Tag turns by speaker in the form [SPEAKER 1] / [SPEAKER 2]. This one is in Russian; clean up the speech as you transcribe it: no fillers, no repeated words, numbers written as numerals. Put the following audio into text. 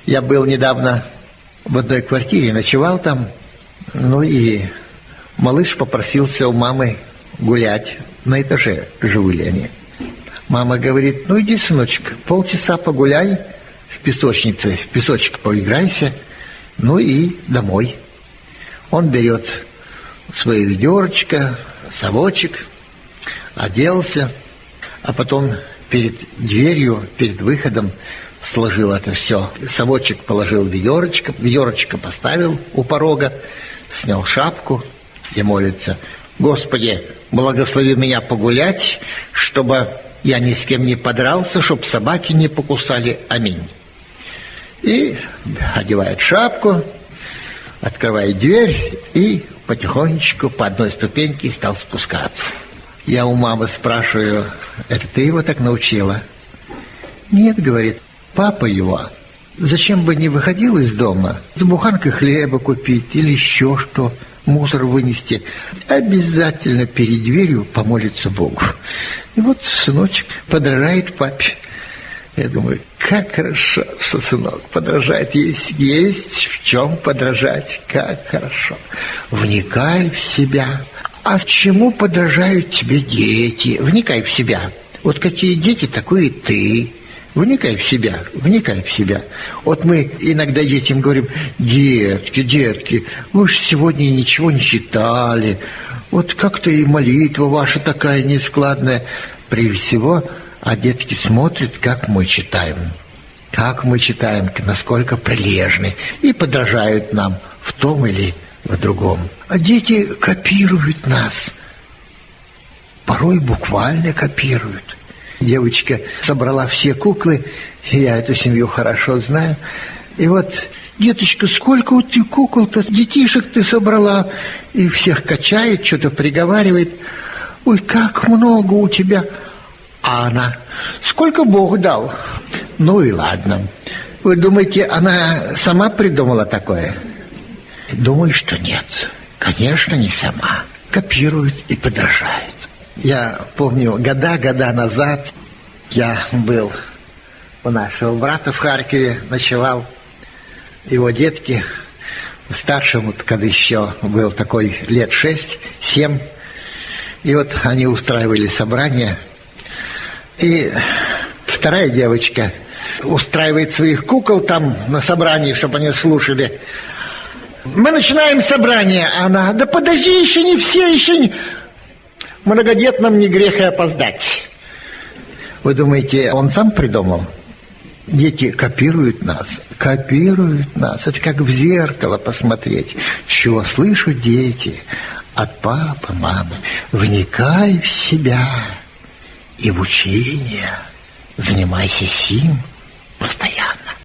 [SPEAKER 1] Я был недавно в одной квартире, ночевал там, и малыш попросился у мамы гулять. На этаже жили они. Мама говорит: иди, сыночек, полчаса погуляй в песочнице, в песочек поиграйся, и домой. Он берет свое ведерочко, совочек, оделся, а потом перед дверью, перед выходом сложил это все. Совочек положил в ведерочко поставил у порога, снял шапку и молится: Господи, благослови меня погулять, чтобы я ни с кем не подрался, чтобы собаки не покусали. Аминь. И одевает шапку, открывает дверь и потихонечку по одной ступеньке стал спускаться. Я у мамы спрашиваю: это ты его так научила? Нет, говорит, папа его. Зачем бы не выходил из дома, с буханкой хлеба купить или еще что, мусор вынести, обязательно перед дверью помолиться Богу. И вот сыночек подражает папе. Я думаю, как хорошо, что сынок подражает. Есть в чем подражать, как хорошо. Вникай в себя. А чему подражают тебе дети? Вникай в себя. Вот какие дети, такой и ты. Вникай в себя, вникай в себя. Вот мы иногда детям говорим: детки, вы же сегодня ничего не читали. Вот как-то и молитва ваша такая нескладная. Прежде всего, а детки смотрят, как мы читаем. Как мы читаем, насколько прилежны. И подражают нам в том или в другом. А дети копируют нас. Порой буквально копируют. Девочка собрала все куклы, я эту семью хорошо знаю. И вот: деточка, сколько у тебя кукол-то, детишек ты собрала? И всех качает, что-то приговаривает. Ой, как много у тебя. А она: сколько Бог дал. И ладно. Вы думаете, она сама придумала такое? Думаю, что нет. Конечно, не сама. Копирует и подражает. Я помню, года назад я был у нашего брата в Харькове, ночевал. Его детки, старшему, когда еще был такой лет 6-7, и вот они устраивали собрание. И вторая девочка устраивает своих кукол там на собрании, чтобы они слушали. Мы начинаем собрание, а она: да подожди, еще не все, еще не... Многодетным не грех и опоздать. Вы думаете, он сам придумал? Дети копируют нас. Это как в зеркало посмотреть. Чего слышат дети от папы, мамы? Вникай в себя и в учение. Занимайся сим постоянно.